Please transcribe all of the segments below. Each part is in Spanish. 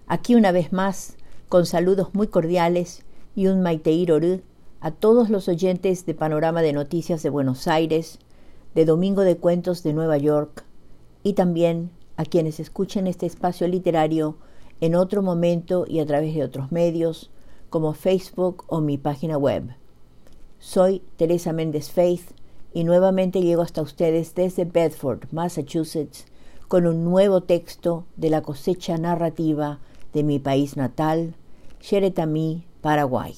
Aquí una vez más, con saludos muy cordiales y un maiteirorú a todos los oyentes de Panorama de Noticias de Buenos Aires, de Domingo de Cuentos de Nueva York, y también a quienes escuchen este espacio literario en otro momento y a través de otros medios, como Facebook o mi página web. Soy Teresa Méndez Faith y nuevamente llego hasta ustedes desde Bedford, Massachusetts, con un nuevo texto de la cosecha narrativa de mi país natal, Xeretamí, Paraguay.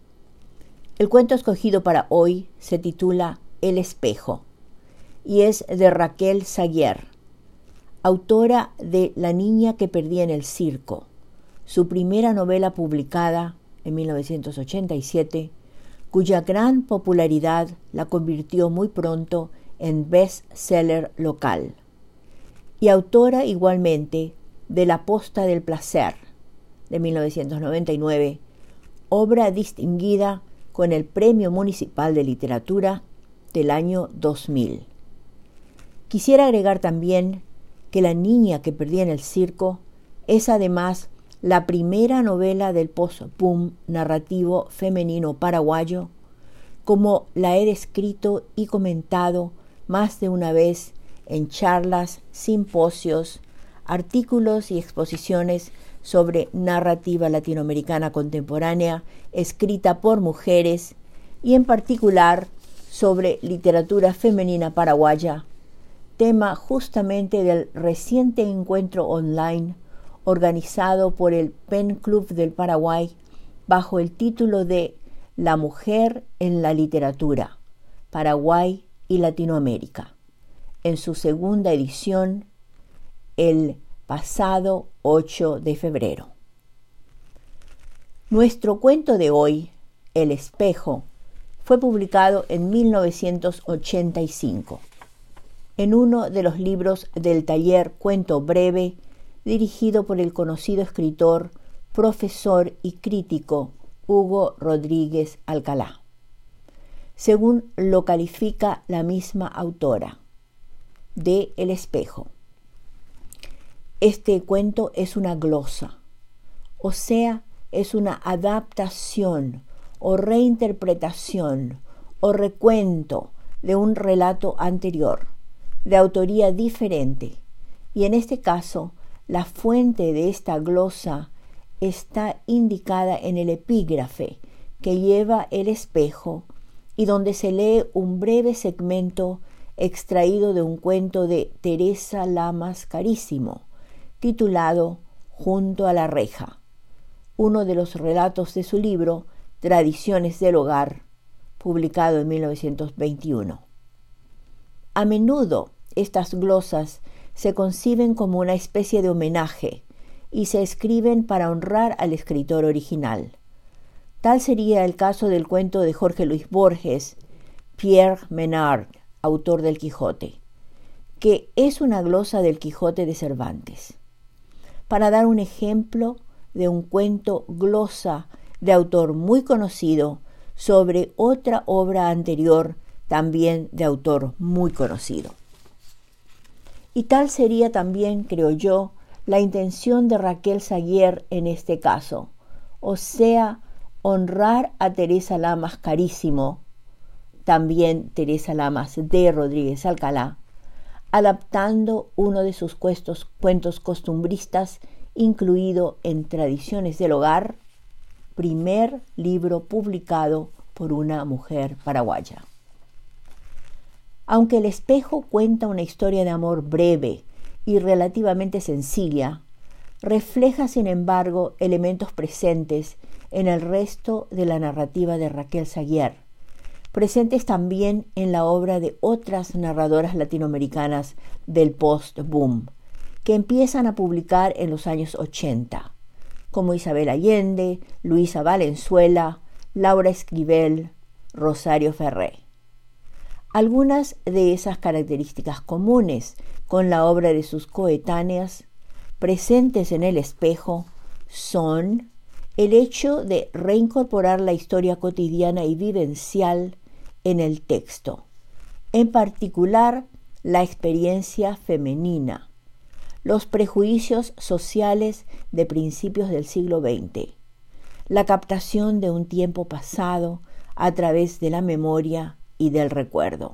El cuento escogido para hoy se titula El espejo y es de Raquel Zaguer, autora de La niña que perdí en el circo, su primera novela publicada en 1987, cuya gran popularidad la convirtió muy pronto en bestseller local, y autora igualmente de La posta del placer, de 1999, obra distinguida con el Premio Municipal de Literatura del año 2000. Quisiera agregar también que La niña que perdí en el circo es además la primera novela del post-boom narrativo femenino paraguayo, como la he descrito y comentado más de una vez en charlas, simposios, artículos y exposiciones sobre narrativa latinoamericana contemporánea escrita por mujeres y en particular sobre literatura femenina paraguaya, tema justamente del reciente encuentro online organizado por el Pen Club del Paraguay bajo el título de La mujer en la literatura, Paraguay y Latinoamérica, en su segunda edición el pasado 8 de febrero. Nuestro cuento de hoy, El espejo, fue publicado en 1985, en uno de los libros del taller Cuento Breve, dirigido por el conocido escritor, profesor y crítico Hugo Rodríguez Alcalá, según lo califica la misma autora, de El espejo. Este cuento es una glosa, o sea, es una adaptación o reinterpretación o recuento de un relato anterior, de autoría diferente, y en este caso, la fuente de esta glosa está indicada en el epígrafe que lleva el espejo y donde se lee un breve segmento extraído de un cuento de Teresa Lamas Carísimo, titulado Junto a la reja, uno de los relatos de su libro Tradiciones del hogar, publicado en 1921. A menudo estas glosas se conciben como una especie de homenaje y se escriben para honrar al escritor original. Tal sería el caso del cuento de Jorge Luis Borges, Pierre Menard, autor del Quijote, que es una glosa del Quijote de Cervantes. Para dar un ejemplo de un cuento glosa de autor muy conocido sobre otra obra anterior también de autor muy conocido. Y tal sería también, creo yo, la intención de Raquel Zaguer en este caso, o sea, honrar a Teresa Lamas Carísimo, también Teresa Lamas de Rodríguez Alcalá, adaptando uno de sus cuentos costumbristas incluido en Tradiciones del Hogar, primer libro publicado por una mujer paraguaya. Aunque El espejo cuenta una historia de amor breve y relativamente sencilla, refleja sin embargo elementos presentes en el resto de la narrativa de Raquel Zaguer, presentes también en la obra de otras narradoras latinoamericanas del post-boom, que empiezan a publicar en los años 80, como Isabel Allende, Luisa Valenzuela, Laura Esquivel, Rosario Ferré. Algunas de esas características comunes con la obra de sus coetáneas, presentes en El espejo, son el hecho de reincorporar la historia cotidiana y vivencial en el texto, en particular la experiencia femenina, los prejuicios sociales de principios del siglo XX, la captación de un tiempo pasado a través de la memoria y del recuerdo.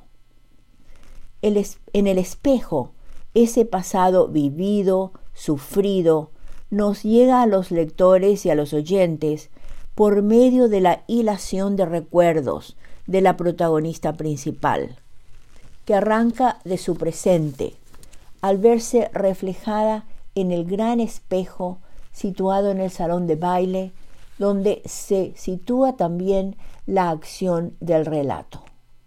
En el espejo, ese pasado vivido, sufrido, nos llega a los lectores y a los oyentes por medio de la hilación de recuerdos de la protagonista principal, que arranca de su presente, al verse reflejada en el gran espejo situado en el salón de baile, donde se sitúa también la acción del relato.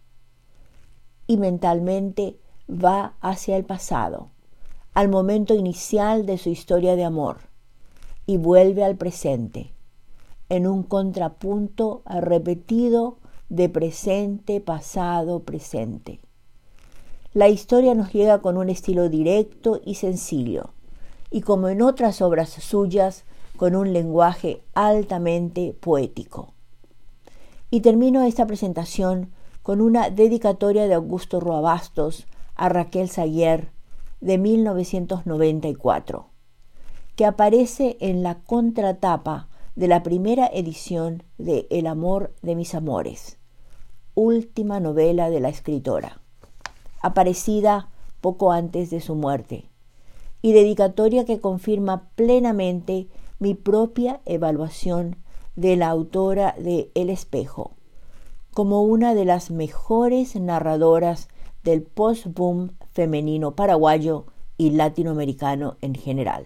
Y mentalmente va hacia el pasado, al momento inicial de su historia de amor, y vuelve al presente, en un contrapunto repetido de presente, pasado, presente. La historia nos llega con un estilo directo y sencillo, y como en otras obras suyas, con un lenguaje altamente poético. Y termino esta presentación con una dedicatoria de Augusto Roa Bastos a Raquel Saguier de 1994, que aparece en la contratapa de la primera edición de El amor de mis amores, última novela de la escritora, aparecida poco antes de su muerte, y dedicatoria que confirma plenamente mi propia evaluación de la autora de El espejo, como una de las mejores narradoras del post-boom femenino paraguayo y latinoamericano en general.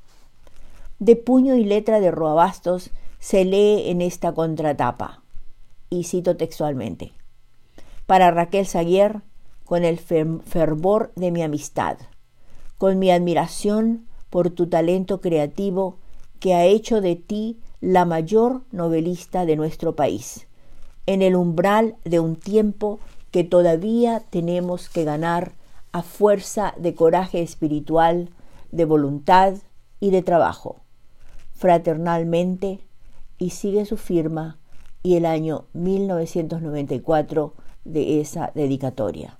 De puño y letra de Roa Bastos se lee en esta contratapa, y cito textualmente: para Raquel Saguier, con el fervor de mi amistad, con mi admiración por tu talento creativo que ha hecho de ti la mayor novelista de nuestro país, en el umbral de un tiempo que todavía tenemos que ganar a fuerza de coraje espiritual, de voluntad y de trabajo. Fraternalmente, y sigue su firma y el año 1994 de esa dedicatoria.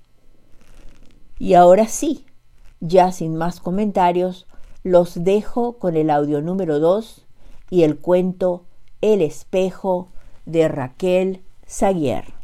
Y ahora sí, ya sin más comentarios, los dejo con el audio número 2 y el cuento El espejo de Raquel Saguier.